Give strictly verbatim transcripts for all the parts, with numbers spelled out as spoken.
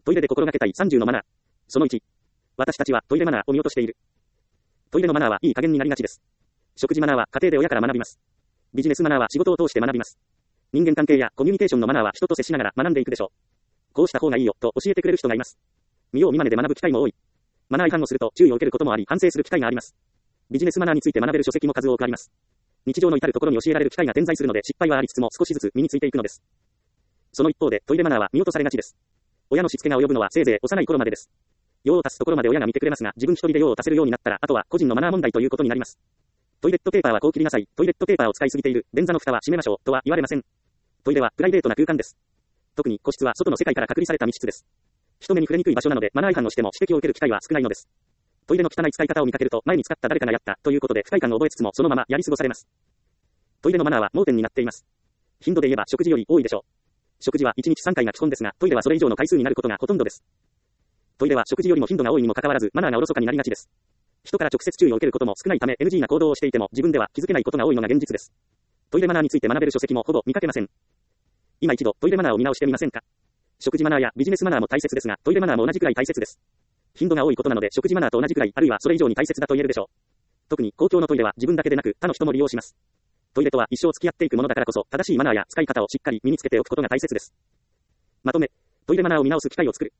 トイレで心がけたいさんじゅうのマナー。そのいち。私たちはトイレマナーを見落としている。トイレのマナーはいい加減になりがちです。食事マナーは家庭で親から学びます。ビジネスマナーは仕事を通して学びます。人間関係やコミュニケーションのマナーは人と接しながら学んでいくでしょう。こうした方がいいよと教えてくれる人がいます。見よう見まねで学ぶ機会も多い。マナー違反をすると注意を受けることもあり反省する機会があります。ビジネスマナーについて学べる書籍も数多くあります。日常の至るところに教えられる機会が点在するので失敗はありつつも少しずつ身についていくのです。その一方でトイレマナーは見落とされがちです。親のしつけが及ぶのはせいぜい幼い頃までです。用を足すところまで親が見てくれますが自分一人で用を足せるようになったらあとは個人のマナー問題ということになります。トイレットペーパーはこう切りなさい。トイレットペーパーを使いすぎている。便座の蓋は閉めましょうとは言われません。トイレはプライベートな空間です。特に個室は外の世界から隔離された密室です。人目に触れにくい場所なのでマナー違反をしても指摘を受ける機会は少ないのです。トイレの汚い使い方を見かけると前に使った誰かがやったということで不快感を覚えつつもそのままやり過ごされます。トイレのマナーは盲点になっています。頻度で言えば食事より多いでしょう。食事はいちにちさんかいが基本ですがトイレはそれ以上の回数になることがほとんどです。トイレは食事よりも頻度が多いにもかかわらずマナーがおろそかになりがちです。人から直接注意を受けることも少ないため エヌジー な行動をしていても自分では気づけないことが多いのが現実です。トイレマナーについて学べる書籍もほぼ見かけません。今一度トイレマナーを見直してみませんか。食事マナーやビジネスマナーも大切ですがトイレマナーも同じくらい大切です。頻度が多いことなので食事マナーと同じくらいあるいはそれ以上に大切だと言えるでしょう。特に公共のトイレは自分だけでなく他の人も利用します。トイレとは一生付き合っていくものだからこそ正しいマナーや使い方をしっかり身につけておくことが大切です。まとめ、トイレマナーを見直す機会を作る。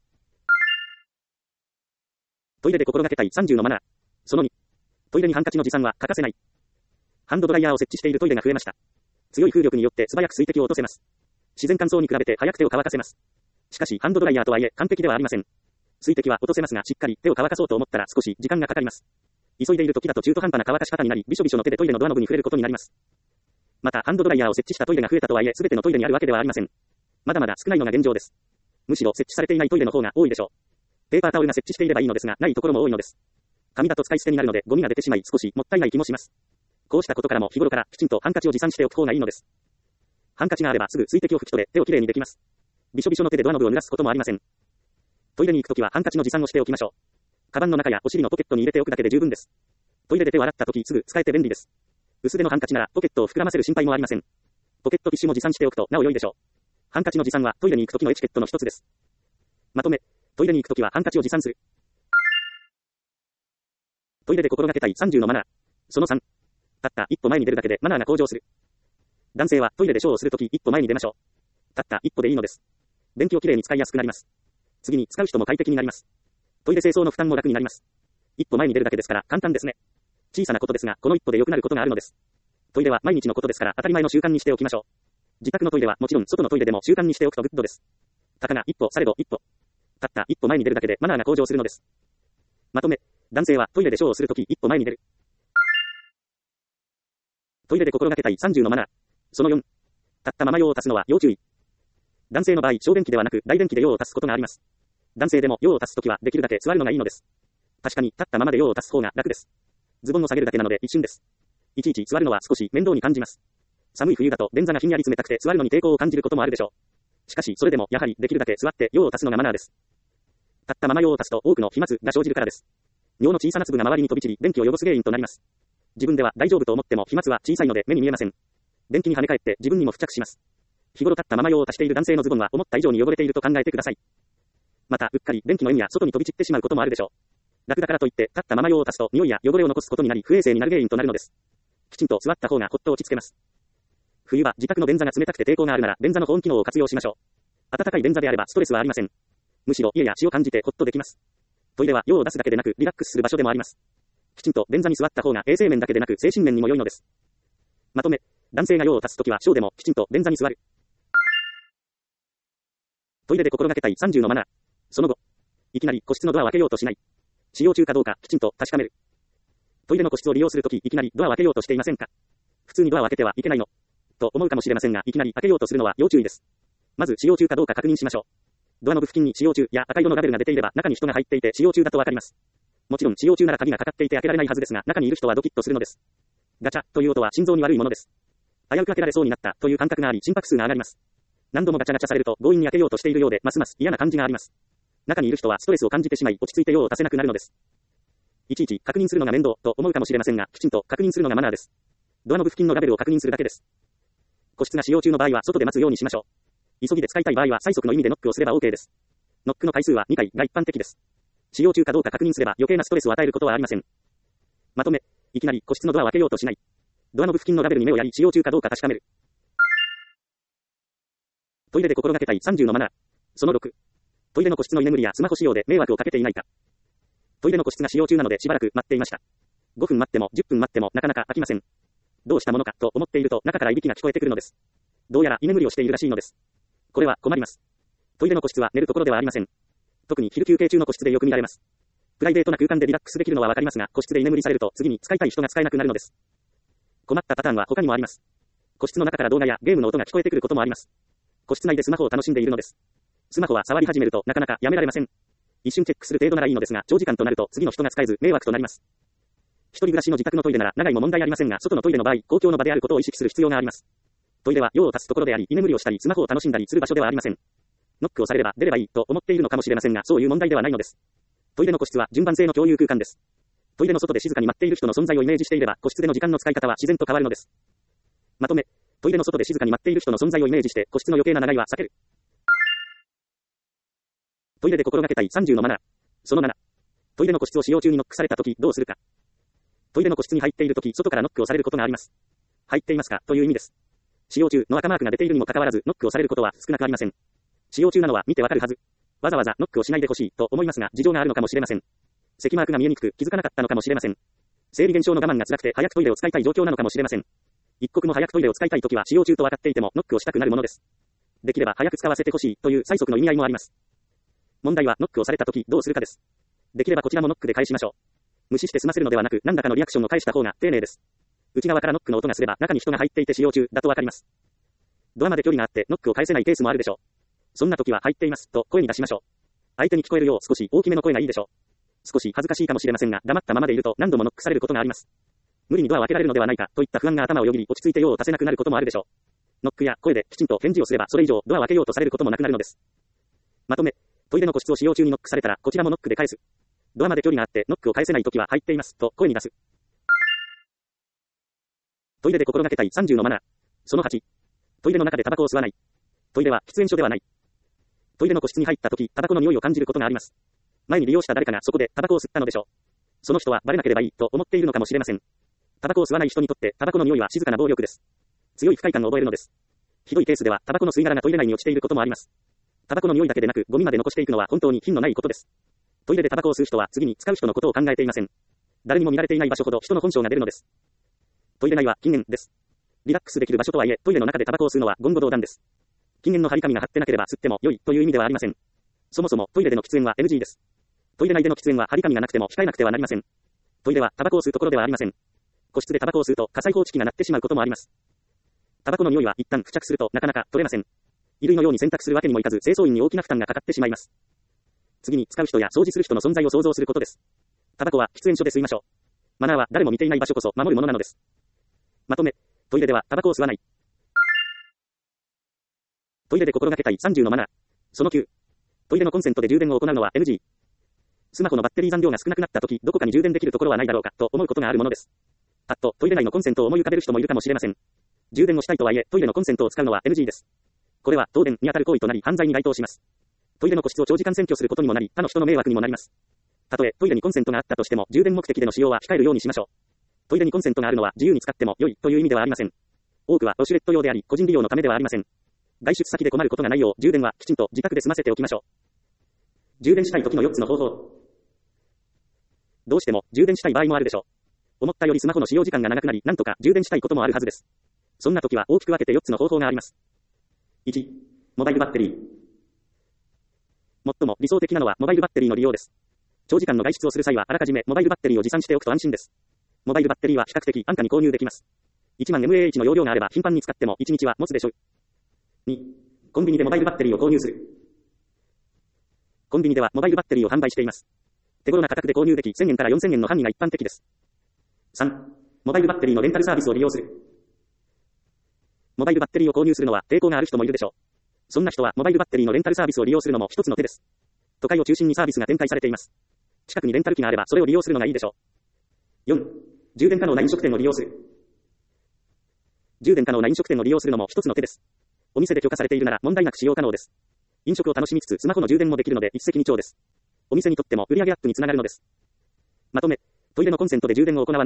トイレで心がけたいさんじゅうのマナー。そのに。トイレにハンカチの持参は欠かせない。ハンドドライヤーを設置しているトイレが増えました。強い風力によって素早く水滴を落とせます。自然乾燥に比べて早く手を乾かせます。しかしハンドドライヤーとはいえ完璧ではありません。水滴は落とせますがしっかり手を乾かそうと思ったら少し時間がかかります。急いでいる時だと中途半端な乾かし方になりびしょびしょの手でトイレのドアノブに触れることになります。またハンドドライヤーを設置したトイレが増えたとはいえ全てのトイレにあるわけではありません。まだまだ少ないのが現状です。むしろ設置されていないトイレの方が多いでしょう。ペーパータオルが設置していればいいのですがないところも多いのです。紙だと使い捨てになるのでゴミが出てしまい少しもったいない気もします。こうしたことからも日頃からきちんとハンカチを持参しておく方がいいのです。ハンカチがあればすぐ水滴を拭き取れ手をきれいにできます。びしょびしょの手でドアノブを濡らすこともありません。トイレに行くときはハンカチの持参をしておきましょう。カバンの中やお尻のポケットに入れておくだけで十分です。トイレで手を洗ったときすぐ使えて便利です。薄手のハンカチならポケットを膨らませる心配もありません。ポケットティッシュも持参しておくとなお良いでしょう。ハンカチの持参はトイレに行くときのエチケットの一つです。まとめ、トイレに行くときはハンカチを持参する。トイレで心がけたいさんじゅうのマナー。そのさん。たった一歩前に出るだけでマナーが向上する。男性はトイレでショーをするとき一歩前に出ましょう。たった一歩でいいのです。便器をきれいに使いやすくなります。次に使う人も快適になります。トイレ清掃の負担も楽になります。一歩前に出るだけですから簡単ですね。小さなことですがこの一歩で良くなることがあるのです。トイレは毎日のことですから当たり前の習慣にしておきましょう。自宅のトイレはもちろん外のトイレでも習慣にしておくとグッドです。たかが一歩されど一歩。たった一歩前に出るだけでマナーが向上するのです。まとめ、男性はトイレでショーをするとき一歩前に出る。トイレで心がけたいさんじゅうのマナー。そのよん。立ったまま用を足すのは要注意。男性の場合、小便器ではなく大便器で用を足すことがあります。男性でも用を足すときはできるだけ座るのがいいのです。確かに立ったままで用を足す方が楽です。ズボンを下げるだけなので一瞬です。いちいち座るのは少し面倒に感じます。寒い冬だと便座がひんやり冷たくて座るのに抵抗を感じることもあるでしょう。しかしそれでもやはりできるだけ座って用を足すのがマナーです。立ったまま用を足すと多くの飛沫が生じるからです。尿の小さな粒が周りに飛び散り便器を汚す原因となります。自分では大丈夫と思っても飛沫は小さいので目に見えません。便器に跳ね返って自分にも付着します。日頃立ったまま用を足している男性のズボンは思った以上に汚れていると考えてください。またうっかり便器の縁や外に飛び散ってしまうこともあるでしょう。楽だからといって立ったまま用を足すと匂いや汚れを残すことになり不衛生になる原因となるのです。きちんと座った方がほっと落ち着けます。冬は自宅の便座が冷たくて抵抗があるなら便座の保温機能を活用しましょう。暖かい便座であればストレスはありません。むしろ家や血を感じてほっとできます。トイレは用を出すだけでなくリラックスする場所でもあります。きちんと便座に座った方が衛生面だけでなく精神面にも良いのです。まとめ、男性が用を足すときはショーでもきちんと便座に座る。トイレで心がけたいさんじゅうのマナー。その後、いきなり個室のドアを開けようとしない。使用中かどうかきちんと確かめる。トイレの個室を利用するときいきなりドアを開けようとしていませんか。普通にドアを開けてはいけないのと思うかもしれませんがいきなり開けようとするのは要注意です。まず使用中かどうか確認しましょう。ドアノブ付近に使用中や赤色のラベルが出ていれば中に人が入っていて使用中だとわかります。もちろん使用中なら鍵がかかっていて開けられないはずですが中にいる人はドキッとするのです。ガチャという音は心臓に悪いものです。危うく開けられそうになったという感覚があり心拍数が上がります。何度もガチャガチャされると強引に開けようとしているようでますます嫌な感じがあります。中にいる人はストレスを感じてしまい落ち着いて用を足せなくなるのです。いちいち確認するのが面倒と思うかもしれませんがきちんと確認するのがマナーです。ドアノブ付近のラベルを確認するだけです。個室が使用中の場合は外で待つようにしましょう。急ぎで使いたい場合は催促の意味でノックをすれば OK です。 ノックの回数はにかいが一般的です。使用中かどうか確認すれば余計なストレスを与えることはありません。まとめ、いきなり個室のドアを開けようとしない。ドアノブ付近のラベルに目をやり使用中かどうか確かめる。トイレで心がけたいさんじゅうのマナー。そのろく。トイレの個室の居眠りやスマホ使用で迷惑をかけていないか。トイレの個室が使用中なのでしばらく待っていました。ごふん待ってもじゅっぷん待ってもなかなか飽きません。どうしたものかと思っていると中からいびきが聞こえてくるのです。どうやら居眠りをしているらしいのです。これは困ります。トイレの個室は寝るところではありません。特に昼休憩中の個室でよく見られます。プライベートな空間でリラックスできるのはわかりますが、個室で居眠りされると次に使いたい人が使えなくなるのです。困ったパターンは他にもあります。個室の中から動画やゲームの音が聞こえてくることもあります。個室内でスマホを楽しんでいるのです。スマホは触り始めるとなかなかやめられません。一瞬チェックする程度ならいいのですが、長時間となると次の人が使えず迷惑となります。一人暮らしの自宅のトイレなら長いも問題ありませんが、外のトイレの場合、公共の場であることを意識する必要があります。トイレは用を足すところであり、居眠りをしたりスマホを楽しんだりする場所ではありません。ノックをされれば出ればいいと思っているのかもしれませんが、そういう問題ではないのです。トイレの個室は順番性の共有空間です。トイレの外で静かに待っている人の存在をイメージしていれば、個室での時間の使い方は自然と変わるのです。まとめ、トイレの外で静かに待っている人の存在をイメージして、個室の余計な長居は避ける。トイレで心がけたいさんじゅうのマナー。そのなな。トイレの個室を使用中にノックされたときどうするか。トイレの個室に入っているとき、外からノックをされることがあります。入っていますかという意味です。使用中の赤マークが出ているにもかかわらず、ノックをされることは少なくありません。使用中なのは見てわかるはず。わざわざノックをしないでほしいと思いますが、事情があるのかもしれません。赤マークが見えにくく気づかなかったのかもしれません。生理現象の我慢が辛くて早くトイレを使いたい状況なのかもしれません。一刻も早くトイレを使いたいときは使用中と分かっていてもノックをしたくなるものです。できれば早く使わせてほしいという催促の意味合いもあります。問題はノックをされたときどうするかです。できればこちらもノックで返しましょう。無視して済ませるのではなく何らかのリアクションを返した方が丁寧です。内側からノックの音がすれば中に人が入っていて使用中だとわかります。ドアまで距離があってノックを返せないケースもあるでしょう。そんな時は入っていますと声に出しましょう。相手に聞こえるよう少し大きめの声がいいでしょう。少し恥ずかしいかもしれませんが黙ったままでいると何度もノックされることがあります。無理にドアを開けられるのではないかといった不安が頭をよぎり落ち着いて用を足せなくなることもあるでしょう。ノックや声できちんと返事をすればそれ以上ドアを開けようとされることもなくなるのです。まとめ、トイレの個室を使用中にノックされたらこちらもノックで返す。ドアまで距離があってノックを返せないときは入っていますと声に出す。トイレで心がけたいさんじゅうのマナー。そのはち。トイレの中でタバコを吸わない。トイレは喫煙所ではない。トイレの個室に入ったときタバコの匂いを感じることがあります。前に利用した誰かがそこでタバコを吸ったのでしょう。その人はバレなければいいと思っているのかもしれません。タバコを吸わない人にとってタバコの匂いは静かな暴力です。強い不快感を覚えるのです。ひどいケースではタバコの吸い殻がトイレ内に落ちていることもあります。タバコの匂いだけでなくゴミまで残していくのは本当に品のないことです。トイレでタバコを吸う人は次に使う人のことを考えていません。誰にも見られていない場所ほど人の本性が出るのです。トイレ内は禁煙です。リラックスできる場所とはいえトイレの中でタバコを吸うのは言語道断です。禁煙の張り紙が貼ってなければ吸っても良いという意味ではありません。そもそもトイレでの喫煙は エヌジー です。トイレ内での喫煙は張り紙がなくても控えなくてはなりません。トイレはタバコを吸うところではありません。個室でタバコを吸うと火災報知器が鳴ってしまうこともあります。タバコの匂いは一旦付着するとなかなか取れません。衣類のように洗濯するわけにもいかず清掃員に大きな負担がかかってしまいます。次に使う人や掃除する人の存在を想像することです。タバコは喫煙所で吸いましょう。マナーは誰も見ていない場所こそ守るものなのです。まとめ、トイレではタバコを吸わない。トイレで心がけたいさんじゅうのマナー。そのきゅう。トイレのコンセントで充電を行うのは エヌジー。スマホのバッテリー残量が少なくなったとき、どこかに充電できるところはないだろうかと思うことがあるものです。あっと、トイレ内のコンセントを思い浮かべる人もいるかもしれません。充電をしたいとはいえ、トイレのコンセントを使うのは エヌジー です。これは東電に当たる行為となり犯罪に該当します。トイレの個室を長時間占拠することにもなり、他の人の迷惑にもなります。たとえトイレにコンセントがあったとしても、充電目的での使用は控えるようにしましょう。トイレにコンセントがあるのは自由に使っても良いという意味ではありません。多くはウォシュレット用であり、個人利用のためではありません。外出先で困ることがないよう、充電はきちんと自宅で済ませておきましょう。充電したい時のよっつの方法。どうしても充電したい場合もあるでしょう。思ったよりスマホの使用時間が長くなり、なんとか充電したいこともあるはずです。そんな時は大きく分けてよっつの方法があります。いち. モバイルバッテリー。最も理想的なのはモバイルバッテリーの利用です。長時間の外出をする際はあらかじめモバイルバッテリーを持参しておくと安心です。モバイルバッテリーは比較的安価に購入できます。いちまんエムエーエイチ の容量があれば頻繁に使ってもいちにちは持つでしょう。に. コンビニでモバイルバッテリーを購入する。コンビニではモバイルバッテリーを販売しています。手頃な価格で購入できせんえんからよんせんえんの範囲が一般的です。さん. モバイルバッテリーのレンタルサービスを利用する。モバイルバッテリーを購入するのは抵抗がある人もいるでしょう。そんな人はモバイルバッテリーのレンタルサービスを利用するのも一つの手です。都会を中心にサービスが展開されています。近くにレンタル機があればそれを利用するのがいいでしょう。よん. 充電可能な飲食店を利用する。充電可能な飲食店を利用するのも一つの手です。お店で許可されているなら問題なく使用可能です。 飲食を楽しみつつスマホの充電もできるので一石二鳥です。お店にとっても売上アップにつながるのです。まとめ、トイレのコンセントで充電を行わない。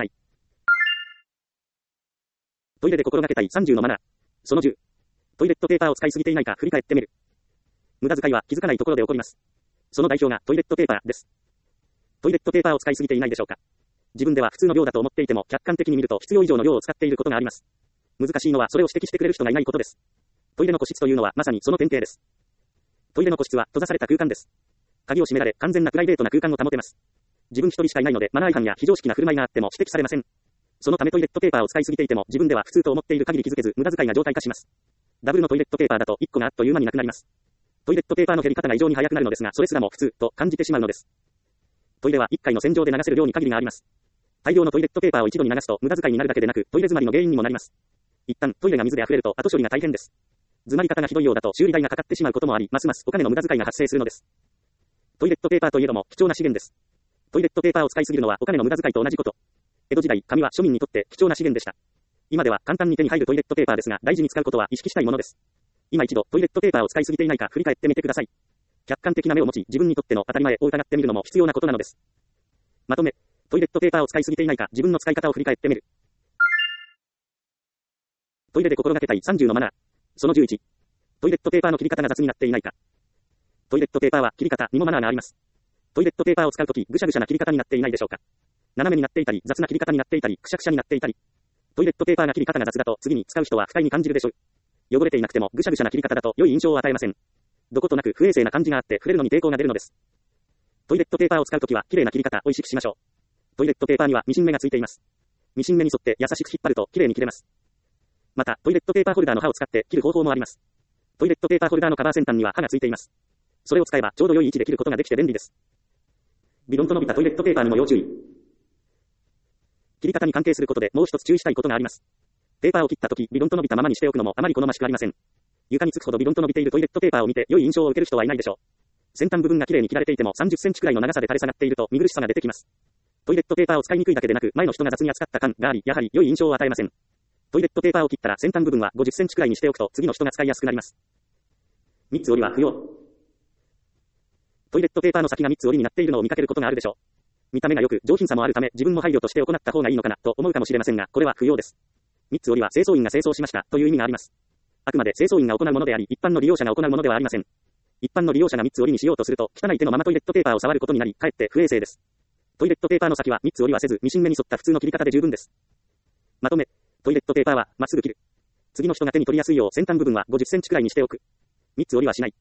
トイレで心がけたいさんじゅうのマナー。そのじゅう。トイレットペーパーを使いすぎていないか振り返ってみる。無駄遣いは気づかないところで起こります。その代表がトイレットペーパーです。トイレットペーパーを使いすぎていないでしょうか。自分では普通の量だと思っていても客観的に見ると必要以上の量を使っていることがあります。難しいのはそれを指摘してくれる人がいないことです。トイレの個室というのはまさにその典型です。トイレの個室は閉ざされた空間です。鍵を閉められ完全なプライベートな空間を保てます。自分一人しかいないのでマナー違反や非常識な振る舞いがあっても指摘されません。そのためトイレットペーパーを使いすぎていても自分では普通と思っている限り気づけず無駄遣いが常態化します。ダブルのトイレットペーパーだといっこがあっという間になくなります。トイレットペーパーの減り方が異常に早くなるのですがそれすらも普通と感じてしまうのです。トイレはいっかいの洗浄で流せる量に限りがあります。大量のトイレットペーパーを一度に流すと無駄遣いになるだけでなくトイレ詰まりの原因にもなります。一旦トイレが水で溢れると後処理が大変です。詰まり方がひどいようだと修理代がかかってしまうこともありますますお金の無駄遣いが発生するのです。トイレットペーパーといえども貴重な資源です。トイレットペーパーを使いすぎるのはお金の無駄遣いと同じこと。江戸時代紙は庶民にとって貴重な資源でした。今では簡単に手に入るトイレットペーパーですが大事に使うことは意識したいものです。今一度トイレットペーパーを使いすぎていないか振り返ってみてください。客観的な目を持ち自分にとっての当たり前を疑ってみるのも必要なことなのです。まとめ、トイレットペーパーを使いすぎていないか自分の使い方を振り返ってみる。トイレで心がけたいさんじゅうのマナー。そのじゅういち。トイレットペーパーの切り方が雑になっていないか。トイレットペーパーは切り方にもマナーがあります。トイレットペーパーを使うときぐしゃぐしゃな切り方になっていないでしょうか。斜めになっていたり雑な切り方になっていたりくしゃくしゃになっていたり。トイレットペーパーが切り方が雑だと次に使う人は不快に感じるでしょう。汚れていなくてもぐしゃぐしゃな切り方だと良い印象を与えません。どことなく不衛生な感じがあって触れるのに抵抗が出るのです。トイレットペーパーを使うときは綺麗な切り方を意識しましょう。トイレットペーパーにはミシン目がついています。ミシン目に沿って優しく引っ張ると綺麗に切れます。またトイレットペーパーホルダーの刃を使って切る方法もあります。トイレットペーパーホルダーのカバー先端には刃がついています。それを使えばちょうど良い位置で切ることができて便利です。ビロンと伸びたトイレットペーパーにも要注意。切り方に関係することでもう一つ注意したいことがあります。ペーパーを切ったときビロンと伸びたままにしておくのもあまり好ましくありません。床につくほどビロンと伸びているトイレットペーパーを見て良い印象を受ける人はいないでしょう。先端部分が綺麗に切られていてもさんじゅっセンチくらいの長さで垂れ下がっていると見苦しさが出てきます。トイレットペーパーを使いにくいだけでなく前の人が雑に扱った感がありやはり良い印象を与えません。トイレットペーパーを切ったら先端部分はごじゅっセンチくらいにしておくと次の人が使いやすくなります。みっつ折りは不要。トイレットペーパーの先がみっつ折りになっているのを見かけることがあるでしょう。見た目が良く上品さもあるため自分も配慮として行った方がいいのかなと思うかもしれませんがこれは不要です。みっつ折りは清掃員が清掃しましたという意味があります。あくまで清掃員が行うものであり一般の利用者が行うものではありません。一般の利用者がみっつ折りにしようとすると汚い手のままトイレットペーパーを触ることになりかえって不衛生です。トイレットペーパーの先はみっつ折りはせずミシン目に沿った普通の切り方で十分です。まとめ、トイレットペーパーはまっすぐ切る。次の人が手に取りやすいよう先端部分はごじゅっセンチくらいにしておく。みっつ折りはしない。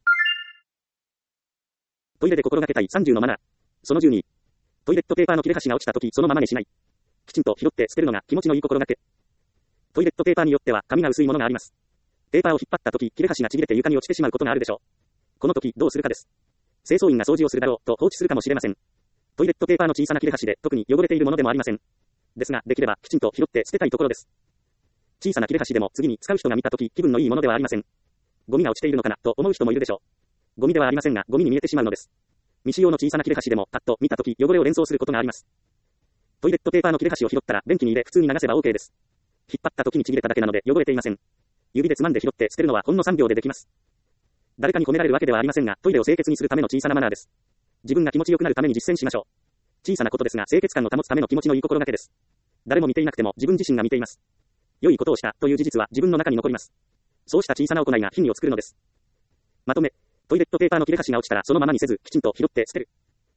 トイレで心がけたいさんじゅうのマナー。そのじゅうに。トイレットペーパーの切れ端が落ちたときそのままにしない。きちんと拾って捨てるのが気持ちのいい心がけ。トイレットペーパーによっては紙が薄いものがあります。ペーパーを引っ張ったとき切れ端がちぎれて床に落ちてしまうことがあるでしょう。この時どうするかです。清掃員が掃除をするだろうと放置するかもしれません。トイレットペーパーの小さな切れ端で特に汚れているものでもありません。ですができればきちんと拾って捨てたいところです。小さな切れ端でも次に使う人が見たとき気分のいいものではありません。ゴミが落ちているのかなと思う人もいるでしょう。ゴミではありませんがゴミに見えてしまうのです。未使用の小さな切れ端でもパッと見たとき汚れを連想することがあります。トイレットペーパーの切れ端を拾ったら便器に入れ普通に流せば OK です。引っ張ったときにちぎれただけなので汚れていません。指でつまんで拾って捨てるのはほんのさんびょうでできます。誰かに褒められるわけではありませんがトイレを清潔にするための小さなマナーです。自分が気持ちよくなるために実践しましょう。小さなことですが清潔感を保つための気持ちのいい心がけです。誰も見ていなくても自分自身が見ています。良いことをしたという事実は自分の中に残ります。そうした小さな行いが日々を作るのです。まとめ、トイレットペーパーの切れ端が落ちたらそのままにせずきちんと拾って捨てる。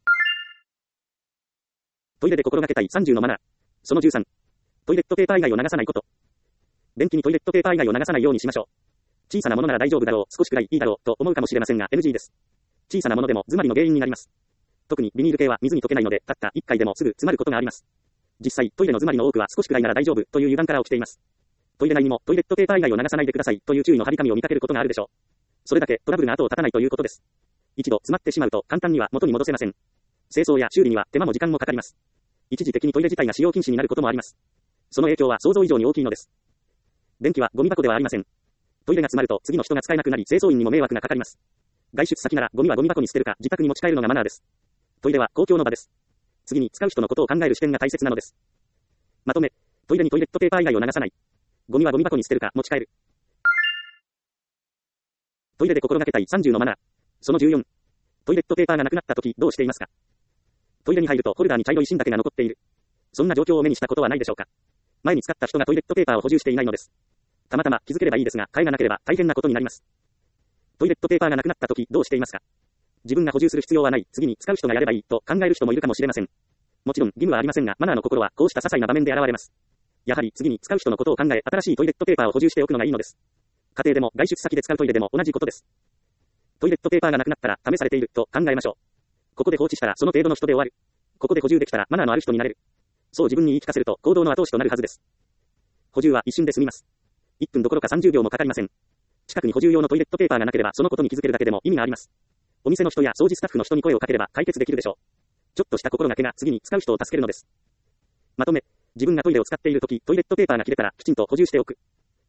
トイレで心がけたいさんじゅうのマナー。そのじゅうさん。トイレットペーパー以外を流さないこと。便器にトイレットペーパー以外を流さないようにしましょう。小さなものなら大丈夫だろう、少しくらいいいだろうと思うかもしれませんが エヌジー です。小さなものでも詰まりの原因になります。特にビニール系は水に溶けないのでたったいっかいでもすぐ詰まることがあります。実際トイレの詰まりの多くは少しくらいなら大丈夫という油断から起きています。トイレ内にもトイレットペーパー以外を流さないでくださいという注意の張り紙を見かけることがあるでしょう。それだけトラブルが後を絶たないということです。一度詰まってしまうと簡単には元に戻せません。清掃や修理には手間も時間もかかります。一時的にトイレ自体が使用禁止になることもあります。その影響は想像以上に大きいのです。便器はゴミ箱ではありません。トイレが詰まると次の人が使えなくなり清掃員にも迷惑がかかります。外出先ならゴミはゴミ箱に捨てるか自宅に持ち帰るのがマナーです。トイレは公共の場です。次に使う人のことを考える視点が大切なのです。まとめ、トイレにトイレットペーパー以外を流さない。ゴミはゴミ箱に捨てるか持ち帰る。トトイレで心がけたいさんじゅうのマナー。そのじゅうよん。トイレットペーパーがなくなった時どうしていますか？トイレに入るとホルダーに茶色い芯だけが残っている。そんな状況を目にしたことはないでしょうか？前に使った人がトイレットペーパーを補充していないのです。たまたま気づければいいですが、替えがなければ大変なことになります。トイレットペーパーがなくなった時どうしていますか？自分が補充する必要はない、次に使う人がやればいいと考える人もいるかもしれません。もちろん義務はありませんが、マナーの心はこうした些細な場面で現れます。やはり次に使う人のことを考え、新しいトイレットペーパーを補充しておくのがいいのです。家庭でも外出先で使うトイレでも同じことです。トイレットペーパーがなくなったら試されていると考えましょう。ここで放置したらその程度の人で終わる。ここで補充できたらマナーのある人になれる。そう自分に言い聞かせると行動の後押しとなるはずです。補充は一瞬で済みます。いっぷんどころかさんじゅうびょうもかかりません。近くに補充用のトイレットペーパーがなければそのことに気づけるだけでも意味があります。お店の人や掃除スタッフの人に声をかければ解決できるでしょう。ちょっとした心がけが次に使う人を助けるのです。まとめ、自分がトイレを使っているとき、トイレットペーパーが切れたらきちんと補充しておく。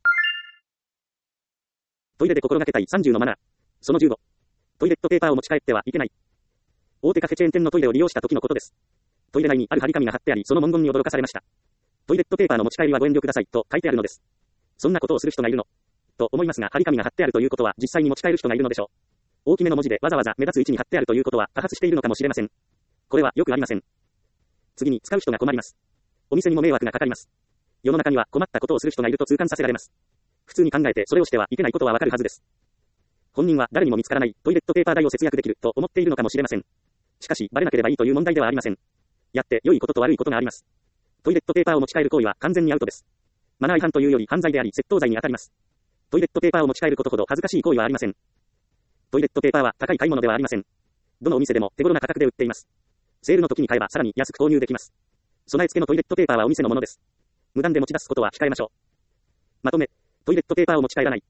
トイレで心がけたいさんじゅうのマナー。そのじゅうご。トイレットペーパーを持ち帰ってはいけない。大手カフェチェーン店のトイレを利用した時のことです。トイレ内にある張り紙が貼ってあり、その文言に驚かされました。トイレットペーパーの持ち帰りはご遠慮くださいと書いてあるのです。そんなことをする人がいるのと思いますが、張り紙が貼ってあるということは実際に持ち帰る人がいるのでしょう。大きめの文字でわざわざ目立つ位置に貼ってあるということは多発しているのかもしれません。これはよくありません。次に使う人が困ります。お店にも迷惑がかかります。世の中には困ったことをする人がいると痛感させられます。普通に考えてそれをしてはいけないことはわかるはずです。本人は誰にも見つからないトイレットペーパー代を節約できると思っているのかもしれません。しかしバレなければいいという問題ではありません。やって良いことと悪いことがあります。トイレットペーパーを持ち帰る行為は完全にアウトです。マナー違反というより犯罪であり窃盗罪に当たります。トイレットペーパーを持ち帰ることほど恥ずかしい行為はありません。トイレットペーパーは高い買い物ではありません。どのお店でも手頃な価格で売っています。セールの時に買えばさらに安く購入できます。備え付けのトイレットペーパーはお店のものです。無断で持ち出すことは控えましょう。まとめ、トイレットペーパーを持ち帰らない。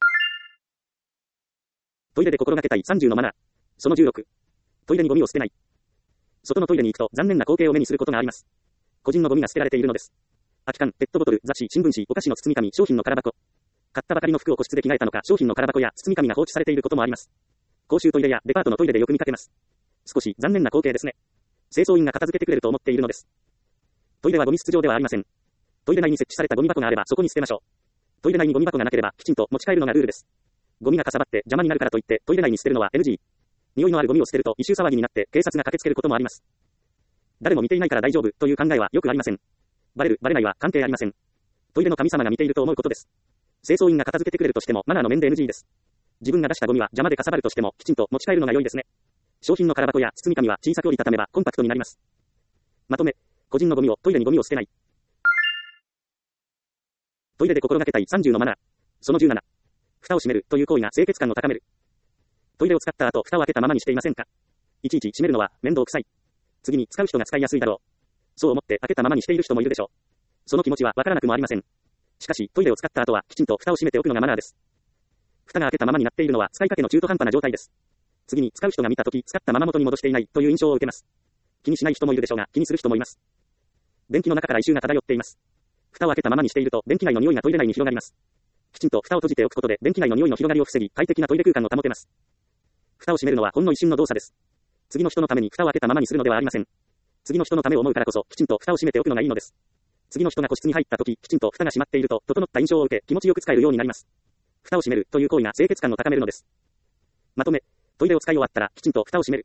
トイレで心がけたいさんじゅうのマナー。そのじゅうろく。トイレにゴミを捨てない。外のトイレに行くと残念な光景を目にすることがあります。個人のゴミが捨てられているのです。空き缶、ペットボトル、雑誌、新聞紙、お菓子の包み紙、商品の空箱。買ったばかりの服を個室で着替えたのか、商品の空箱や包み紙が放置されていることもあります。公衆トイレやデパートのトイレでよく見かけます。少し残念な光景ですね。清掃員が片付けてくれると思っているのです。トイレはゴミ室場ではありません。トイレ内に設置されたゴミ箱があればそこに捨てましょう。トイレ内にゴミ箱がなければきちんと持ち帰るのがルールです。ゴミがかさばって邪魔になるからといってトイレ内に捨てるのは エヌジー。匂いのあるゴミを捨てると異臭騒ぎになって警察が駆けつけることもあります。誰も見ていないから大丈夫という考えはよくありません。バレる、バレないは関係ありません。トイレの神様が見ていると思うことです。清掃員が片付けてくれるとしてもマナーの面で エヌジー です。自分が出したゴミは邪魔でかさばるとしてもきちんと持ち帰るのが良いですね。商品の空箱や包み紙は小さく折りたためばコンパクトになります。まとめ、個人のゴミをトイレにゴミを捨てない。トイレで心がけたいさんじゅうのマナー。そのじゅうなな。蓋を閉めるという行為が清潔感を高める。トイレを使った後蓋を開けたままにしていませんか？いちいち閉めるのは面倒くさい。次に使う人が使いやすいだろう。そう思って開けたままにしている人もいるでしょう。その気持ちはわからなくもありません。しかしトイレを使った後はきちんと蓋を閉めておくのがマナーです。蓋が開けたままになっているのは使いかけの中途半端な状態です。次に使う人が見たとき使ったまま元に戻していないという印象を受けます。気にしない人もいるでしょうが気にする人もいます。便器の中から異臭が漂っています。蓋を開けたままにしていると便器内の匂いがトイレ内に広がります。きちんと蓋を閉じておくことで便器内の匂いの広がりを防ぎ快適なトイレ空間を保てます。蓋を閉めるのはほんの一瞬の動作です。次の人のために蓋を開けたままにするのではありません。次の人のためを思うからこそきちんと蓋を閉めておくのがいいのです。次の人が個室に入ったとききちんと蓋が閉まっていると整った印象を受け気持ちよく使えるようになります。蓋を閉めるという行為が清潔感を高めるのです。まとめ、トイレを使い終わったらきちんと蓋を閉める。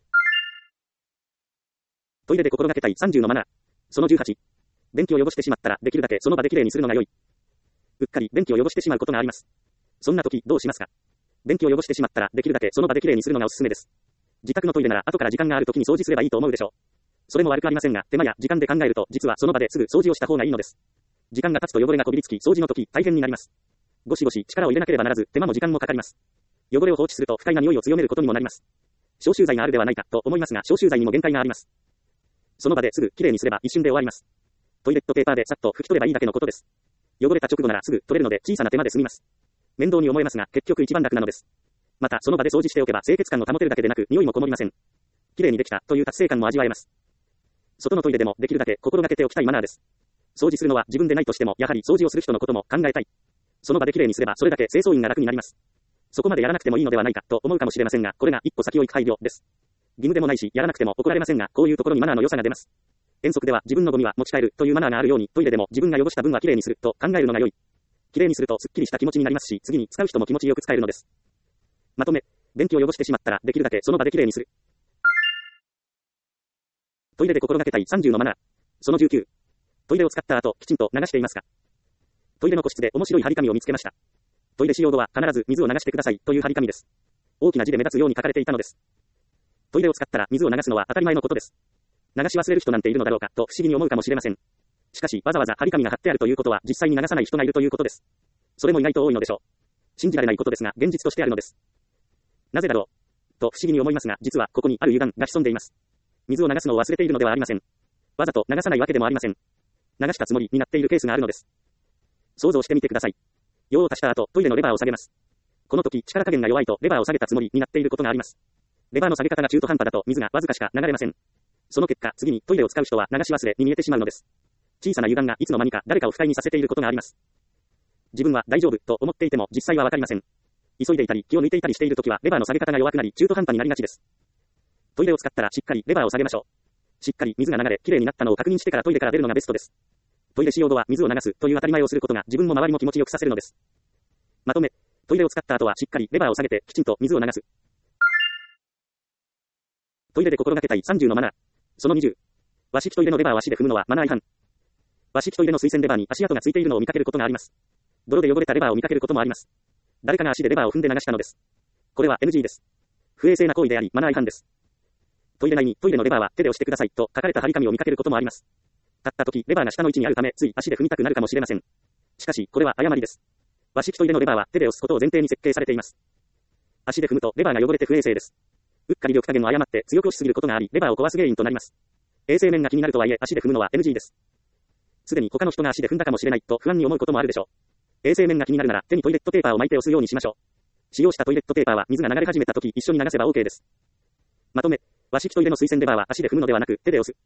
トイレで心がけたいさんじゅうのマナー。そのじゅうはち。便器を汚してしまったらできるだけその場できれいにするのが良い。うっかり便器を汚してしまうことがあります。そんな時どうしますか？便器を汚してしまったらできるだけその場できれいにするのがおすすめです。自宅のトイレなら後から時間がある時に掃除すればいいと思うでしょう。それも悪くありませんが、手間や時間で考えると実はその場ですぐ掃除をした方がいいのです。時間が経つと汚れがこびりつき掃除の時大変になります。ゴシゴシ力を入れなければならず手間も時間もかかります。汚れを放置すると不快な匂いを強めることにもなります。消臭剤があるではないかと思いますが消臭剤にも限界があります。その場ですぐきれいにすれば一瞬で終わります。トイレットペーパーでさっと拭き取ればいいだけのことです。汚れた直後ならすぐ取れるので小さな手間で済みます。面倒に思えますが結局一番楽なのです。またその場で掃除しておけば清潔感を保てるだけでなく匂いもこもりません。きれいにできたという達成感も味わえます。外のトイレでもできるだけ心がけておきたいマナーです。掃除するのは自分でないとしてもやはり掃除をする人のことも考えたい。その場できれいにすればそれだけ清掃員が楽になります。そこまでやらなくてもいいのではないかと思うかもしれませんがこれが一歩先を行く配慮です。義務でもないしやらなくても怒られませんがこういうところにマナーの良さが出ます。遠足では自分のゴミは持ち帰るというマナーがあるようにトイレでも自分が汚した分はきれいにすると考えるのが良い。きれいにするとすっきりした気持ちになりますし次に使う人も気持ちよく使えるのです。 まとめ、便器を汚してしまったらできるだけその場できれいにする。トイレで心がけたいさんじゅうのマナー。そのじゅうきゅう。トイレを使った後、きちんと流していますか？トイレの個室で面白い張り紙を見つけました。トイレ使用後は必ず水を流してくださいという張り紙です。大きな字で目立つように書かれていたのです。トイレを使ったら水を流すのは当たり前のことです。流し忘れる人なんているのだろうかと不思議に思うかもしれません。しかし、わざわざ張り紙が貼ってあるということは実際に流さない人がいるということです。それも意外と多いのでしょう。信じられないことですが、現実としてあるのです。なぜだろうと不思議に思いますが、実はここにある油断が潜んでいます。水を流すのを忘れているのではありません。わざと流さないわけでもありません。流したつもりになっているケースがあるのです。想像してみてください。用を足した後、トイレのレバーを下げます。この時、力加減が弱いとレバーを下げたつもりになっていることがあります。レバーの下げ方が中途半端だと水がわずかしか流れません。その結果、次にトイレを使う人は流し忘れに見えてしまうのです。小さな油断がいつの間にか誰かを不快にさせていることがあります。自分は大丈夫と思っていても実際はわかりません。急いでいたり気を抜いていたりしているときはレバーの下げ方が弱くなり中途半端になりがちです。トイレを使ったらしっかりレバーを下げましょう。しっかり水が流れ、きれいになったのを確認してからトイレから出るのがベストです。トイレ使用後は水を流すという当たり前をすることが自分も周りも気持ちよくさせるのです。まとめ、トイレを使った後はしっかりレバーを下げてきちんと水を流す。トイレで心がけたいさんじゅうのマナー。そのにじゅう。和式トイレのレバーを足で踏むのはマナー違反。和式トイレの水洗レバーに足跡がついているのを見かけることがあります。泥で汚れたレバーを見かけることもあります。誰かが足でレバーを踏んで流したのです。これは エヌジー です。不衛生な行為でありマナー違反です。トイレ内にトイレのレバーは手で押してくださいと書かれた張り紙を見かけることもあります。立った時レバーが下の位置にあるためつい足で踏みたくなるかもしれません。しかしこれは誤りです。和式トイレのレバーは手で押すことを前提に設計されています。足で踏むとレバーが汚れて不衛生です。うっかり力加減を誤って強く押しすぎることがありレバーを壊す原因となります。衛生面が気になるとはいえ足で踏むのは エヌジー です。すでに他の人が足で踏んだかもしれないと不安に思うこともあるでしょう。衛生面が気になるなら手にトイレットペーパーを巻いて押すようにしましょう。使用したトイレットペーパーは水が流れ始めた時一緒に流せば OK です。まとめ、和式トイレの水洗レバーは足で踏むのではなく手で押す。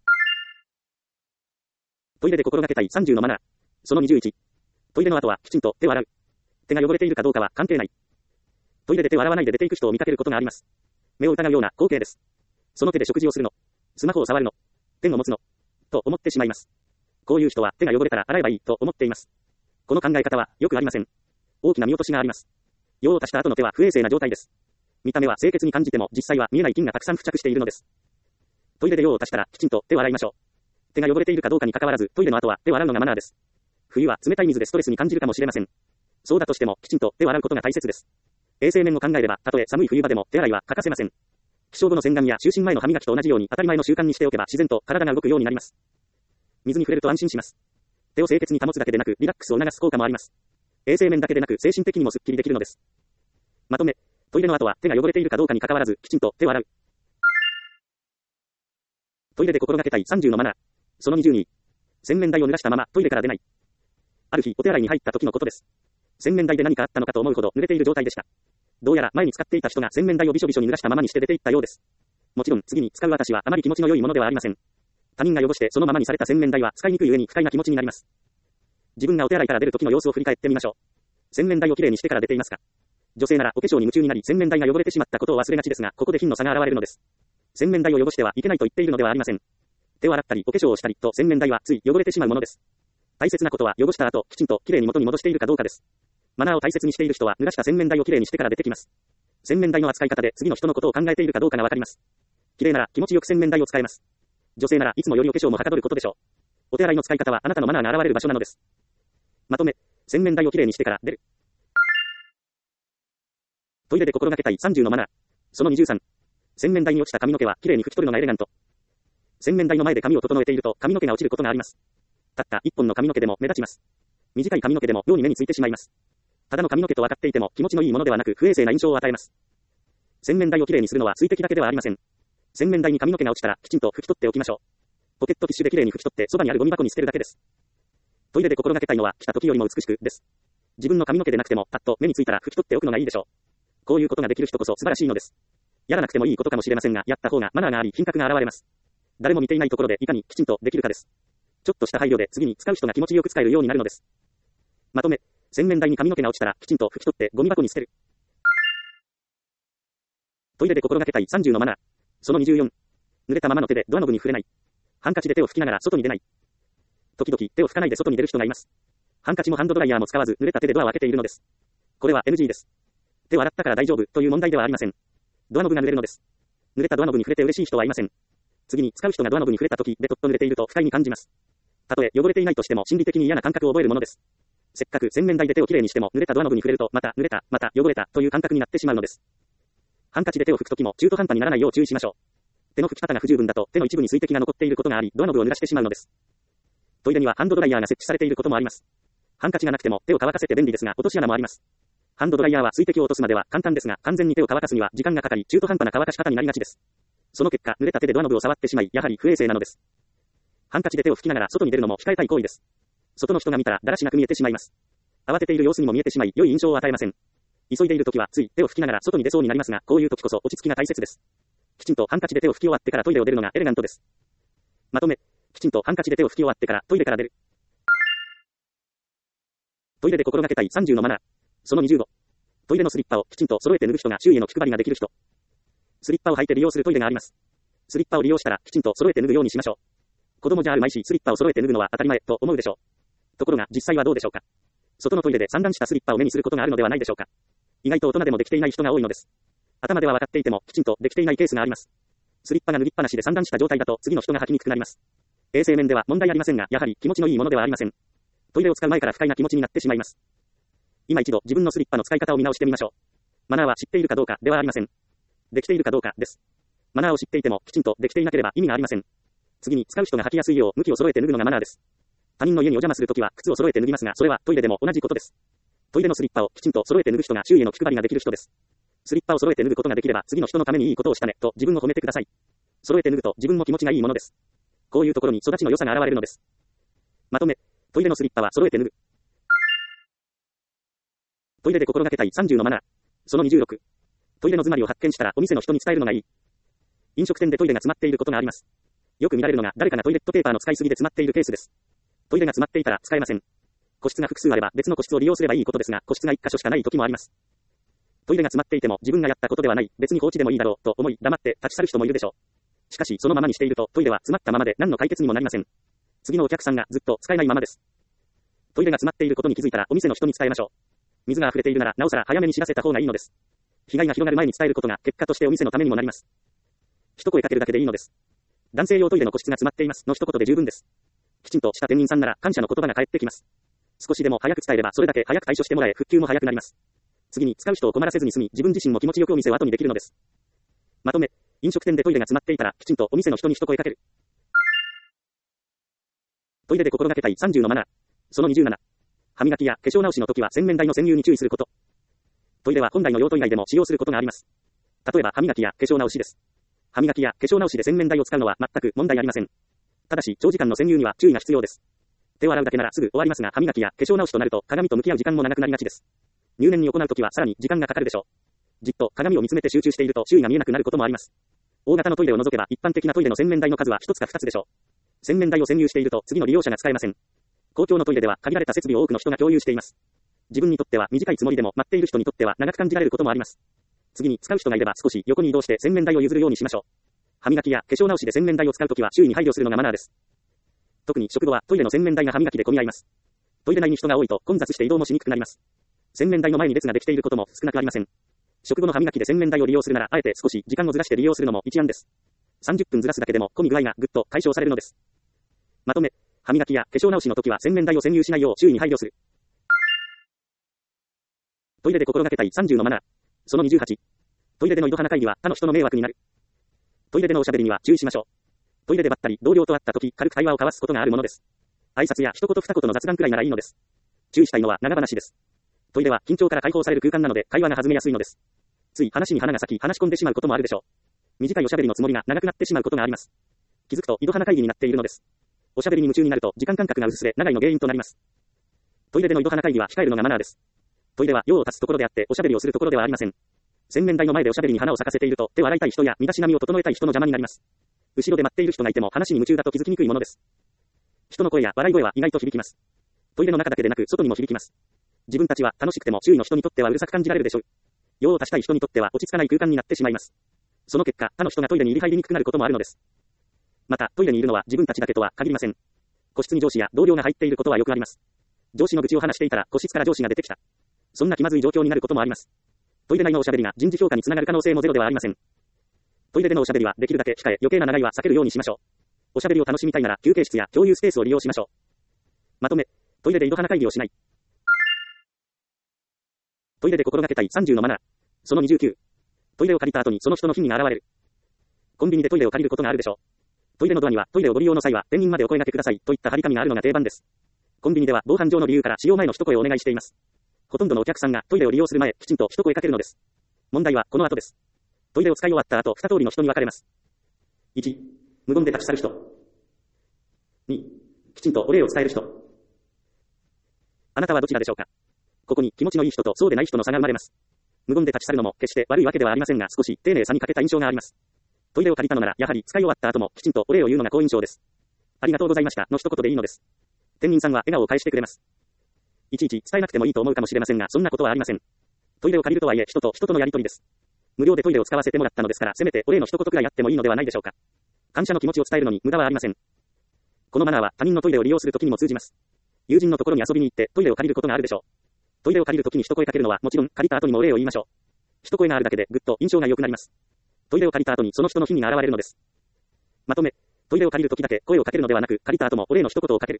トイレで心がけたいさんじゅうのマナー。そのにじゅういち。トイレの後はきちんと手を洗う。手が汚れているかどうかは関係ない。トイレで手を洗わないで出ていく人を見かけることがあります。目を疑うような光景です。その手で食事をするの、スマホを触るの、ペンを持つの、と思ってしまいます。こういう人は手が汚れたら洗えばいいと思っています。この考え方はよくありません。大きな見落としがあります。用を足した後の手は不衛生な状態です。見た目は清潔に感じても実際は見えない菌がたくさん付着しているのです。トイレで用を足したらきちんと手を洗いましょう。手が汚れているかどうかに関わらずトイレの後は手を洗うのがマナーです。冬は冷たい水でストレスに感じるかもしれません。そうだとしてもきちんと手を洗うことが大切です。衛生面を考えればたとえ寒い冬場でも手洗いは欠かせません。起床後の洗顔や就寝前の歯磨きと同じように当たり前の習慣にしておけば自然と体が動くようになります。水に触れると安心します。手を清潔に保つだけでなくリラックスを促す効果もあります。衛生面だけでなく精神的にもスッキリできるのです。まとめ、トイレの後は手が汚れているかどうかに関わらずきちんと手を洗う。トイレで心がけたいさんじゅうのマナー。そのにじゅうに。洗面台を濡らしたままトイレから出ない。ある日お手洗いに入った時のことです。洗面台で何かあったのかと思うほど濡れている状態でした。どうやら前に使っていた人が洗面台をびしょびしょに濡らしたままにして出ていったようです。もちろん次に使う私はあまり気持ちの良いものではありません。他人が汚してそのままにされた洗面台は使いにくい上に不快な気持ちになります。自分がお手洗いから出る時の様子を振り返ってみましょう。洗面台をきれいにしてから出ていますか？女性ならお化粧に夢中になり洗面台が汚れてしまったことを忘れがちですが、ここで品の差が現れるのです。洗面台を汚してはいけないと言っているのではありません。手を洗ったりお化粧をしたりと洗面台はつい汚れてしまうものです。大切なことは汚した後きちんときれいに元に戻しているかどうかです。マナーを大切にしている人は濡らした洗面台をきれいにしてから出てきます。洗面台の扱い方で次の人のことを考えているかどうかがわかります。きれいなら気持ちよく洗面台を使えます。女性ならいつもよりお化粧もはかどることでしょう。お手洗いの使い方はあなたのマナーが現れる場所なのです。まとめ、洗面台をきれいにしてから出る。トイレで心がけたいさんじゅうのマナー。そのにじゅうさん。洗面台に落ちた髪の毛はきれいに拭き取るのがエレガント。洗面台の前で髪を整えていると髪の毛が落ちることがあります。たった一本の髪の毛でも目立ちます。短い髪の毛でも妙に目についてしまいます。ただの髪の毛と分かっていても気持ちのいいものではなく不衛生な印象を与えます。洗面台をきれいにするのは水滴だけではありません。洗面台に髪の毛が落ちたらきちんと拭き取っておきましょう。ポケットティッシュできれいに拭き取ってそばにあるゴミ箱に捨てるだけです。トイレで心がけたいのは来た時よりも美しくです。自分の髪の毛でなくてもパッと目についたら拭き取っておくのがいいでしょう。こういうことができる人こそ素晴らしいのです。やらなくてもいいことかもしれませんが、やった方がマナーがあり品格が現れます。誰も見ていないところでいかにきちんとできるかです。ちょっとした配慮で次に使う人が気持ちよく使えるようになるのです。まとめ、洗面台に髪の毛が落ちたらきちんと拭き取ってゴミ箱に捨てる。トイレで心がけたいさんじゅうのマナー。そのにじゅうよん。濡れたままの手でドアノブに触れない。ハンカチで手を拭きながら外に出ない。時々手を拭かないで外に出る人がいます。ハンカチもハンドドライヤーも使わず濡れた手でドアを開けているのです。これは エヌジー です。 手を洗ったから大丈夫という問題ではありません。ドアノブが濡れるのです。濡れたドアノブに触れて嬉しい人はいません。次に使う人がドアノブに触れたとき、ベトッと濡れていると不快に感じます。たとえ汚れていないとしても心理的に嫌な感覚を覚えるものです。せっかく洗面台で手をきれいにしても濡れたドアノブに触れるとまた濡れた、また汚れたという感覚になってしまうのです。ハンカチで手を拭くときも中途半端にならないよう注意しましょう。手の拭き方が不十分だと手の一部に水滴が残っていることがあり、ドアノブを濡らしてしまうのです。トイレにはハンドドライヤーが設置されていることもあります。ハンカチがなくても手を乾かせて便利ですが落とし穴もあります。ハンドドライヤーは水滴を落とすまでは簡単ですが、完全に手を乾かすには時間がかかり中途半端な乾かし方になりがちです。その結果、濡れた手でドアノブを触ってしまい、やはり不衛生なのです。ハンカチで手を拭きながら外に出るのも控えたい行為です。外の人が見たらだらしなく見えてしまいます。慌てている様子にも見えてしまい、良い印象を与えません。急いでいるときはつい手を拭きながら外に出そうになりますが、こういうときこそ落ち着きが大切です。きちんとハンカチで手を拭き終わってからトイレを出るのがエレガントです。まとめ、きちんとハンカチで手を拭き終わってからトイレから出る。トイレで心がけたいさんじゅうのマナー。そのにじゅうご。トイレのスリッパをきちんと揃えて脱ぐ人が周囲への気配りができる人。スリッパを履いて利用するトイレがあります。スリッパを利用したらきちんと揃えて脱ぐようにしましょう。子供じゃあるまいし、スリッパを揃えて脱ぐのは当たり前と思うでしょう。ところが実際はどうでしょうか。外のトイレで散乱したスリッパを目にすることがあるのではないでしょうか。意外と大人でもできていない人が多いのです。頭では分かっていてもきちんとできていないケースがあります。スリッパが脱ぎっぱなしで散乱した状態だと次の人が履きにくくなります。衛生面では問題ありませんが、やはり気持ちのいいものではありません。トイレを使う前から不快な気持ちになってしまいます。今一度自分のスリッパの使い方を見直してみましょう。マナーは知っているかどうかではありません。できているかどうかです。マナーを知っていてもきちんとできていなければ意味がありません。次に使う人が履きやすいよう向きを揃えて脱ぐのがマナーです。他人の家にお邪魔するときは靴を揃えて脱ぎますが、それはトイレでも同じことです。トイレのスリッパをきちんと揃えて脱ぐ人が周囲への気配りができる人です。スリッパを揃えて脱ぐことができれば次の人のためにいいことをしたねと自分を褒めてください。揃えて脱ぐと自分も気持ちがいいものです。こういうところに育ちの良さが現れるのです。まとめ、トイレのスリッパは揃えて脱ぐ。トイレで心がけたいさんじゅうのマナー。そのにじゅうろく。トイレの詰まりを発見したらお店の人に伝えるのがいい。飲食店でトイレが詰まっていることがあります。よく見られるのが誰かがトイレットペーパーの使いすぎで詰まっているケースです。トイレが詰まっていたら使えません。個室が複数あれば別の個室を利用すればいいことですが、個室がいっ箇所しかない時もあります。トイレが詰まっていても自分がやったことではない、別に放置でもいいだろうと思い黙って立ち去る人もいるでしょう。しかしそのままにしているとトイレは詰まったままで何の解決にもなりません。次のお客さんがずっと使えないままです。トイレが詰まっていることに気づいたらお店の人に伝えましょう。水が溢れているならなおさら早めに知らせた方がいいのです。被害が広がる前に伝えることが結果としてお店のためにもなります。一声かけるだけでいいのです。男性用トイレの個室が詰まっていますの一言で十分です。きちんとした店員さんなら感謝の言葉が返ってきます。少しでも早く伝えればそれだけ早く対処してもらえ復旧も早くなります。次に使う人を困らせずに済み自分自身も気持ちよくお店を後にできるのです。まとめ、飲食店でトイレが詰まっていたらきちんとお店の人に一声かける。トイレで心がけたいさんじゅうのマナー。そのにじゅうなな。歯磨きや化粧直しの時は洗面台の占有に注意すること。トイレは本来の用途以外でも使用することがあります。例えば歯磨きや化粧直しです。歯磨きや化粧直しで洗面台を使うのは全く問題ありません。ただし長時間の占有には注意が必要です。手を洗うだけならすぐ終わりますが、歯磨きや化粧直しとなると鏡と向き合う時間も長くなりがちです。入念に行うときはさらに時間がかかるでしょう。じっと鏡を見つめて集中していると周囲が見えなくなることもあります。大型のトイレを除けば一般的なトイレの洗面台の数は一つか二つでしょう。洗面台を占有していると次の利用者が使えません。公共のトイレでは限られた設備を多くの人が共有しています。自分にとっては短いつもりでも待っている人にとっては長く感じられることもあります。次に使う人がいれば少し横に移動して洗面台を譲るようにしましょう。歯磨きや化粧直しで洗面台を使うときは周囲に配慮するのがマナーです。特に食後はトイレの洗面台が歯磨きで混み合います。トイレ内に人が多いと混雑して移動もしにくくなります。洗面台の前に列ができていることも少なくありません。食後の歯磨きで洗面台を利用するならあえて少し時間をずらして利用するのも一案です。さんじゅっぷんずらすだけでも混み具合がぐっと解消されるのです。まとめ、歯磨きや化粧直しの時は洗面台を占有しないよう周囲に配慮する。トイレで心がけたいさんじゅうのマナー。そのにじゅうはち。トイレでの井戸端会議は他の人の迷惑になる。トイレでのおしゃべりには注意しましょう。トイレでばったり同僚と会った時軽く会話を交わすことがあるものです。挨拶や一言二言の雑談くらいならいいのです。注意したいのは長話です。トイレは緊張から解放される空間なので会話が弾めやすいのです。つい話に花が咲き話し込んでしまうこともあるでしょう。短いおしゃべりのつもりが長くなってしまうことがあります。気づくと井戸端会議になっているのです。おしゃべりに夢中になると時間感覚が薄れ長いの原因となります。トイレでの井戸端会議は控えるのがマナーです。トイレは用を足すところであっておしゃべりをするところではありません。洗面台の前でおしゃべりに花を咲かせていると手を洗いたい人や身だしなみを整えたい人の邪魔になります。後ろで待っている人がいても話に夢中だと気づきにくいものです。人の声や笑い声は意外と響きます。トイレの中だけでなく外にも響きます。自分たちは楽しくても周囲の人にとってはうるさく感じられるでしょう。用を足したい人にとっては落ち着かない空間になってしまいます。その結果、他の人がトイレに入り入りにくくなることもあるのです。また、トイレにいるのは自分たちだけとは限りません。個室に上司や同僚が入っていることはよくあります。上司の愚痴を話していたら個室から上司が出てきた。そんな気まずい状況になることもあります。 トイレ内のおしゃべりが人事評価につながる可能性もゼロではありません。トイレでのおしゃべりはできるだけ控え、余計な長居は避けるようにしましょう。おしゃべりを楽しみたいなら休憩室や共有スペースを利用しましょう。まとめ、トイレで井戸端会議をしない。トイレで心がけたいさんじゅうのマナー。そのにじゅうきゅう。トイレを借りた後にその人の品位が現れる。コンビニでトイレを借りることがあるでしょう。トイレのドアにはトイレをご利用の際は店員までお声掛けくださいといった張り紙があるのが定番です。コンビニでは防犯上の理由から使用前の一声をお願いしています。ほとんどのお客さんがトイレを利用する前、きちんと一声かけるのです。問題はこの後です。トイレを使い終わった後、二通りの人に分かれます。いち、無言で立ち去る人。に、きちんとお礼を伝える人。あなたはどちらでしょうか。ここに気持ちのいい人とそうでない人の差が生まれます。無言で立ち去るのも決して悪いわけではありませんが、少し丁寧さに欠けた印象があります。トイレを借りたのなら、やはり使い終わった後もきちんとお礼を言うのが好印象です。ありがとうございましたの一言でいいのです。店員さんは笑顔を返してくれます。いちいち伝えなくてもいいと思うかもしれませんが、そんなことはありません。トイレを借りるとはいえ、人と人とのやり取りです。無料でトイレを使わせてもらったのですから、せめてお礼の一言くらいあってもいいのではないでしょうか。感謝の気持ちを伝えるのに無駄はありません。このマナーは他人のトイレを利用するときにも通じます。友人のところに遊びに行ってトイレを借りることがあるでしょう。トイレを借りるときに一声かけるのはもちろん、借りた後にもお礼を言いましょう。一声があるだけでぐっと印象が良くなります。トイレを借りた後にその人の品位が現れるのです。まとめ、トイレを借りるときだけ声をかけるのではなく、借りた後もお礼の一言をかける。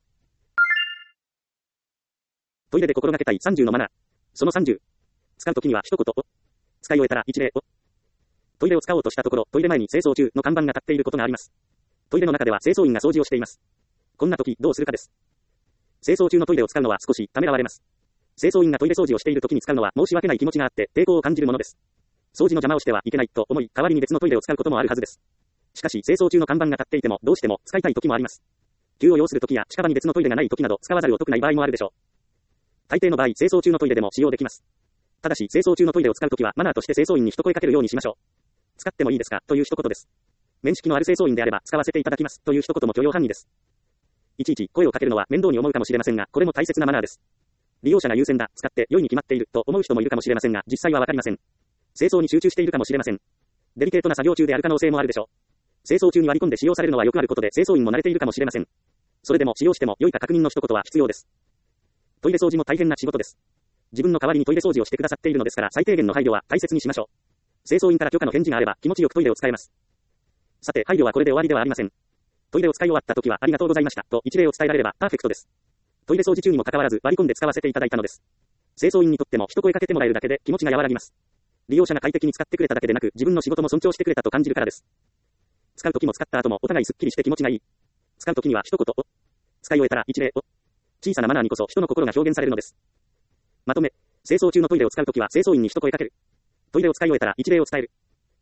トイレで心がけたいさんじゅうのマナー。そのさんじゅう。使うときには一言を。使い終えたら一礼を。トイレを使おうとしたところ、トイレ前に清掃中の看板が立っていることがあります。トイレの中では清掃員が掃除をしています。こんな時どうするかです。清掃中のトイレを使うのは少しためらわれます。清掃員がトイレ掃除をしている時に使うのは申し訳ない気持ちがあって抵抗を感じるものです。掃除の邪魔をしてはいけないと思い、代わりに別のトイレを使うこともあるはずです。しかし清掃中の看板が立っていてもどうしても使いたい時もあります。急を要する時や近場に別のトイレがない時など使わざるを得ない場合もあるでしょう。大抵の場合、清掃中のトイレでも使用できます。ただし清掃中のトイレを使うときはマナーとして清掃員に一声かけるようにしましょう。使ってもいいですかという一言です。面識のある清掃員であれば使わせていただきますという一言も許容範囲です。いちいち声をかけるのは面倒に思うかもしれませんが、これも大切なマナーです。利用者が優先だ、使って良いに決まっていると思う人もいるかもしれませんが、実際はわかりません。清掃に集中しているかもしれません。デリケートな作業中である可能性もあるでしょう。清掃中に割り込んで使用されるのはよくあることで清掃員も慣れているかもしれません。それでも使用しても良いか確認の一言は必要です。トイレ掃除も大変な仕事です。自分の代わりにトイレ掃除をしてくださっているのですから、最低限の配慮は大切にしましょう。清掃員から許可の返事があれば気持ちよくトイレを使えます。さて、配慮はこれで終わりではありません。トイレを使い終わった時はありがとうございましたと一礼を伝えられればパーフェクトです。トイレ掃除中にもかかわらず割り込んで使わせていただいたのです。清掃員にとっても一声かけてもらえるだけで気持ちが和らぎます。利用者が快適に使ってくれただけでなく、自分の仕事も尊重してくれたと感じるからです。使う時も使った後もお互いすっきりして気持ちがいい。使う時には一言を。使い終えたら一礼を。小さなマナーにこそ人の心が表現されるのです。まとめ、清掃中のトイレを使うときは清掃員に一声かける。トイレを使い終えたら一礼を伝える。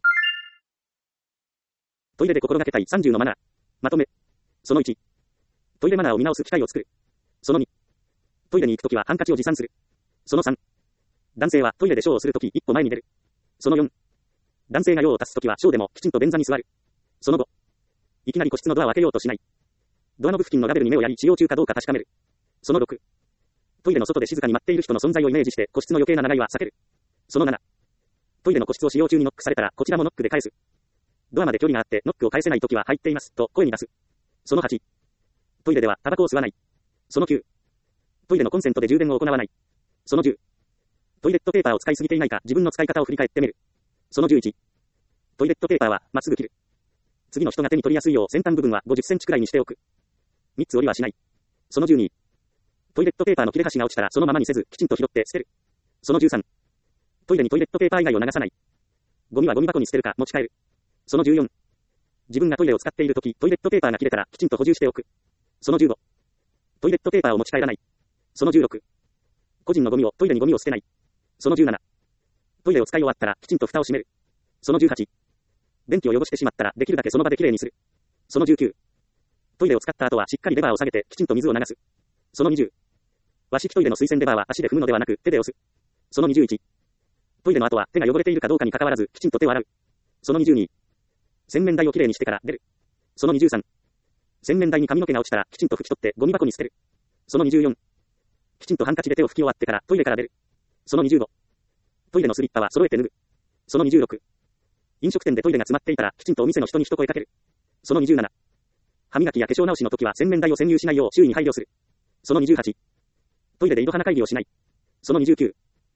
トイレで心がけたいさんじゅうのマナー。まとめ。そのいち。トイレマナーを見直す機会を作る。そのに。トイレに行くときはハンカチを持参する。そのさん。男性はトイレでショーをするとき一歩前に出る。そのよん。男性が用を足すときはショーでもきちんと便座に座る。そのご。いきなり個室のドアを開けようとしない。ドアノブ付近のラベルに目をやり使用中かどうか確かめる。そのろく。トイレの外で静かに待っている人の存在をイメージして個室の余計な長居は避ける。そのなな。トイレの個室を使用中にノックされたらこちらもノックで返す。ドアまで距離があってノックを返せないときは入っていますと声に出す。そのはち。トイレではタバコを吸わない。そのきゅう。トイレのコンセントで充電を行わない。そのじゅう。トイレットペーパーを使いすぎていないか自分の使い方を振り返ってみる。そのじゅういち。トイレットペーパーはまっすぐ切る。次の人が手に取りやすいよう先端部分はごじゅっセンチくらいにしておく。みっつ折りはしない。そのじゅうに。トイレットペーパーの切れ端が落ちたらそのままにせずきちんと拾って捨てる。そのじゅうさん。トイレにトイレットペーパー以外を流さない。ゴミはゴミ箱に捨てるか持ち帰る。そのじゅうよん。自分がトイレを使っているときトイレットペーパーが切れたらきちんと補充しておく。そのじゅうご。トイレットペーパーを持ち帰らない。そのじゅうろく。個人のゴミをトイレにゴミを捨てない。そのじゅうなな。トイレを使い終わったらきちんと蓋を閉める。そのじゅうはち。便器を汚してしまったらできるだけその場できれいにする。そのじゅうきゅう。トイレを使った後はしっかりレバーを下げてきちんと水を流す。そのにじゅう。和式トイレの水洗レバーは足で踏むのではなく手で押す。そのにじゅういち。トイレの後は手が汚れているかどうかに関わらずきちんと手を洗う。そのにじゅうに。洗面台をきれいにしてから出る。そのにじゅうさん。洗面台に髪の毛が落ちたらきちんと拭き取ってゴミ箱に捨てる。そのにじゅうよん。きちんとハンカチで手を拭き終わってからトイレから出る。そのにじゅうご。トイレのスリッパは揃えて脱ぐ。そのにじゅうろく。飲食店でトイレが詰まっていたらきちんとお店の人に一声かける。そのにじゅうなな。歯磨きや化粧直しの時は洗面台を占有しないよう周囲に配慮する。そのにじゅうはち。トイレで井戸端会議をしない。そのにじゅうきゅう。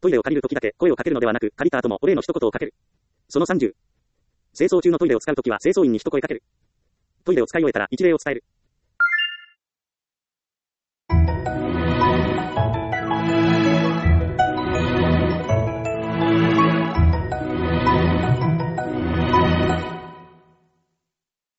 トイレを借りるときだけ声をかけるのではなく、借りた後もお礼の一言をかける。そのさんじゅう。清掃中のトイレを使うときは清掃員に一声かける。トイレを使い終えたら一礼を伝える。